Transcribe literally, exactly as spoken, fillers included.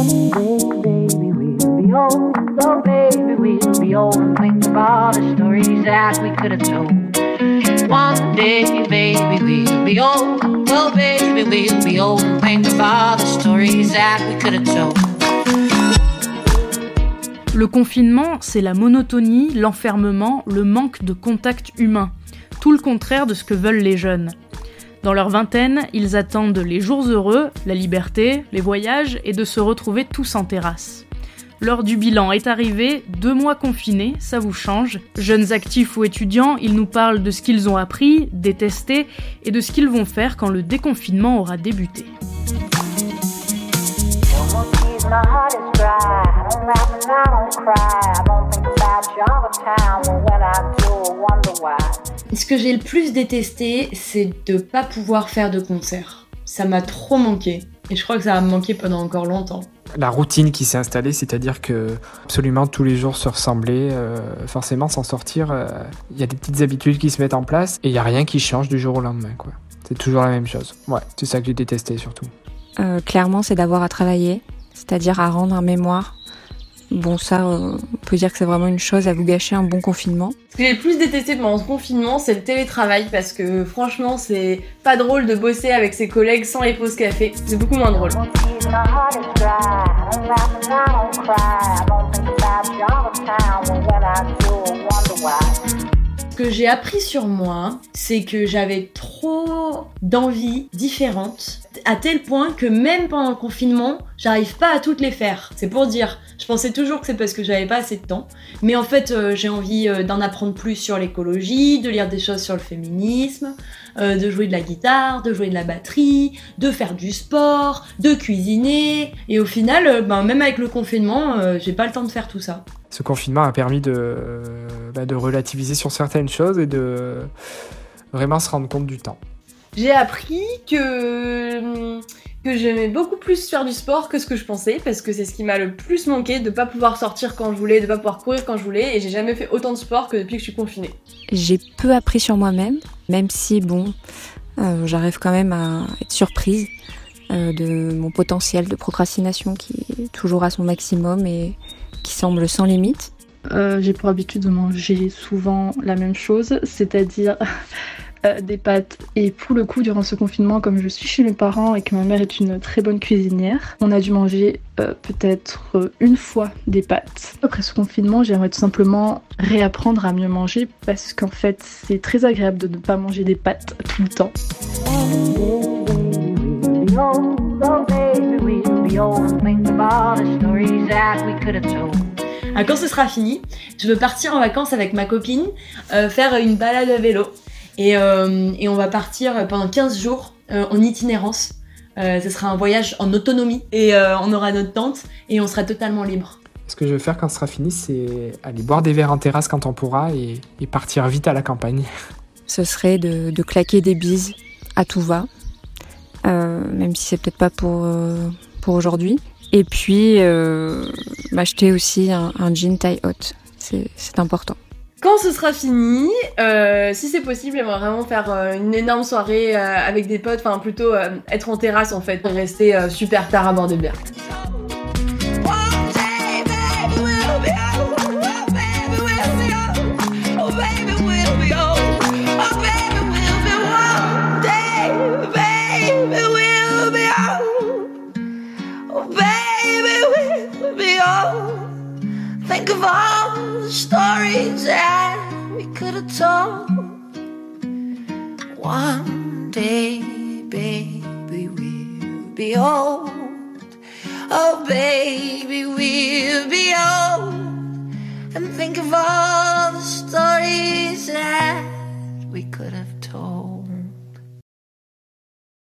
baby, we'll be old. Oh, baby, we'll be old and think of all the stories that we could have told. One day, baby, we'll be old. Oh, baby, we'll be old and think of all the stories that we could have told. Le confinement, c'est la monotonie, l'enfermement, le manque de contact humain. Tout le contraire de ce que veulent les jeunes. Dans leur vingtaine, ils attendent les jours heureux, la liberté, les voyages et de se retrouver tous en terrasse. L'heure du bilan est arrivée, deux mois confinés, ça vous change. Jeunes actifs ou étudiants, ils nous parlent de ce qu'ils ont appris, détesté et de ce qu'ils vont faire quand le déconfinement aura débuté. Ce que j'ai le plus détesté, c'est de pas pouvoir faire de concert. Ça m'a trop manqué. Et je crois que ça va me manquer pendant encore longtemps. La routine qui s'est installée, c'est-à-dire que absolument tous les jours se ressembler, euh, forcément s'en sortir, il euh, y a des petites habitudes qui se mettent en place et il n'y a rien qui change du jour au lendemain, quoi. C'est toujours la même chose. Ouais, c'est ça que j'ai détesté surtout. Euh, clairement, c'est d'avoir à travailler, c'est-à-dire à rendre un mémoire. Bon, ça, euh, on peut dire que c'est vraiment une chose à vous gâcher un bon confinement. Ce que j'ai le plus détesté pendant ce confinement, c'est le télétravail, parce que franchement, c'est pas drôle de bosser avec ses collègues sans les pauses café. C'est beaucoup moins drôle. Ce que j'ai appris sur moi, c'est que j'avais trop d'envies différentes, à tel point que même pendant le confinement, j'arrive pas à toutes les faire. C'est pour dire, je pensais toujours que c'est parce que j'avais pas assez de temps, mais en fait euh, j'ai envie euh, d'en apprendre plus sur l'écologie, de lire des choses sur le féminisme, euh, de jouer de la guitare, de jouer de la batterie, de faire du sport, de cuisiner, et au final, euh, ben, même avec le confinement, euh, j'ai pas le temps de faire tout ça. Ce confinement a permis de, bah, de relativiser sur certaines choses et de vraiment se rendre compte du temps. J'ai appris que, que j'aimais beaucoup plus faire du sport que ce que je pensais, parce que c'est ce qui m'a le plus manqué, de pas pouvoir sortir quand je voulais, de pas pouvoir courir quand je voulais, et j'ai jamais fait autant de sport que depuis que je suis confinée. J'ai peu appris sur moi-même, même si bon, euh, j'arrive quand même à être surprise euh, de mon potentiel de procrastination qui est toujours à son maximum et qui semble sans limite. Euh, j'ai pour habitude de manger souvent la même chose, c'est-à-dire euh, des pâtes. Et pour le coup, durant ce confinement, comme je suis chez mes parents et que ma mère est une très bonne cuisinière, on a dû manger euh, peut-être euh, une fois des pâtes. Après ce confinement, j'aimerais tout simplement réapprendre à mieux manger parce qu'en fait, c'est très agréable de ne pas manger des pâtes tout le temps. Ah, quand ce sera fini, je veux partir en vacances avec ma copine, euh, faire une balade à vélo. Et, euh, et on va partir pendant quinze jours euh, en itinérance. Euh, ce sera un voyage en autonomie. Et euh, on aura notre tente et on sera totalement libre. Ce que je veux faire quand ce sera fini, c'est aller boire des verres en terrasse quand on pourra et, et partir vite à la campagne. Ce serait de, de claquer des bises à tout va. Euh, même si c'est peut-être pas pour, euh, pour aujourd'hui. Et puis, euh, m'acheter aussi un, un jean taille haute. C'est, c'est important. Quand ce sera fini, euh, si c'est possible, j'aimerais vraiment faire euh, une énorme soirée euh, avec des potes. Enfin, plutôt euh, être en terrasse, en fait. Rester euh, super tard à bord des bières. Think of all the stories that we could have told. One day, baby, we'll be old. Oh, baby, we'll be old. And think of all the stories that we could have told.